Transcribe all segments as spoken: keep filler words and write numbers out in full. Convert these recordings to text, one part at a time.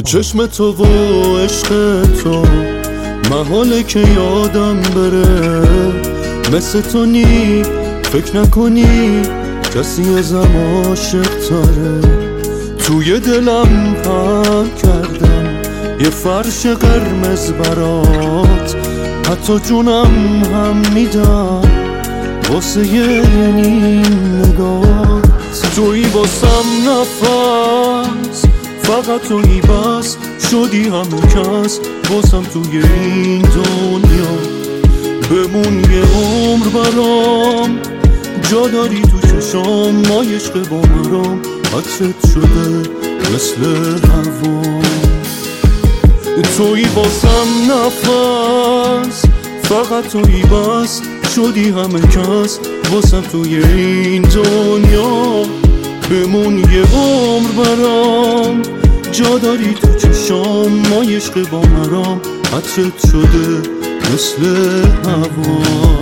چشم تو و عشق تو محاله که یادم بره، مثل تو نی فکر نکنی کسی ازم عاشق تره. توی دلم پهن کردم یه فرش قرمز برات، حتی جونم هم میدم واسه یه نیم نگات. توی واسم نفس، فقط توی بس شدی همه کس واسم توی این دنیا. بمون یه عمر برام، جا داری تو چشام، ما عشق با مرام، عطرت شده مثل هوا. توی واسم نفس، فقط توی بس شدی همه کس واسم توی این دنیا. بمون یه عمر برام، جا داری تو چشام، ما عشق با مرام، عطرت شده مثل هوا.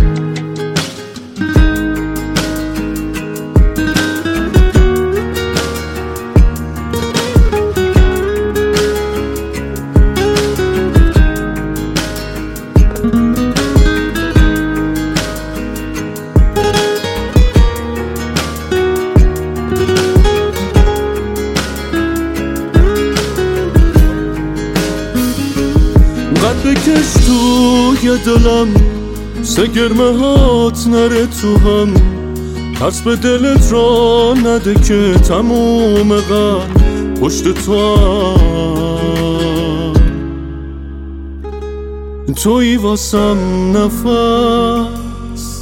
قد بکش توی دلم، سه گرمه هات نره تو هم، ترس به دلت را نده که تموم قد پشت تو هم. توی واسم نفس،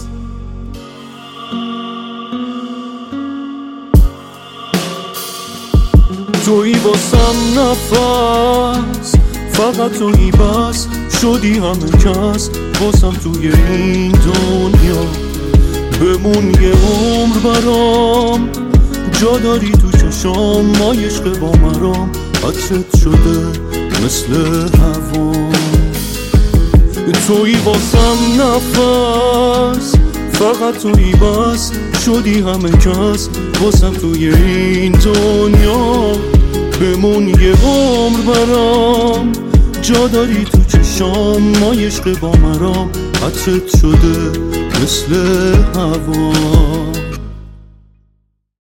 توی واسم نفس، فقط توی بس شدی همه کس واسم توی این دنیا. بمون یه عمر برام، جا داری تو چشام، ما عشق با مرام، عطرت شده مثل هوا. توی واسم نفس، فقط توی بس شدی همه کس واسم توی این دنیا. بمون یه عمر برام، جا داری تو چشام، ما عشق با مرام، عطرت شده مثل هوا.